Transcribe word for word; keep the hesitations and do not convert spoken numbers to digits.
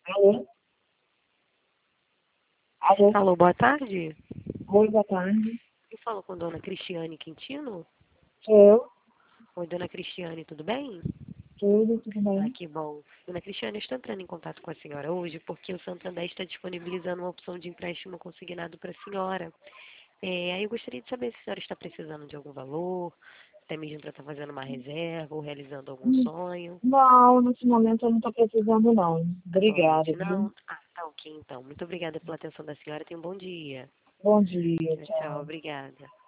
Alô? Alô? Alô, boa tarde. Oi, boa tarde. Eu falo com dona Cristiane Quintino. Sou eu. Oi, dona Cristiane, tudo bem? Tudo, tudo Ah, bem? que bom. Dona Cristiane, eu estou entrando em contato com a senhora hoje porque o Santander está disponibilizando uma opção de empréstimo consignado para a senhora. É, aí eu gostaria de saber se a senhora está precisando de algum valor, até mesmo para estar fazendo uma reserva ou realizando algum Hum, sonho. Não, nesse momento eu não estou precisando, não. Obrigada, Atualmente viu? não? Ah, tá ok então. Muito obrigada pela atenção da senhora. Tenha um bom dia. Bom dia, Tchau, tchau. tchau. Obrigada.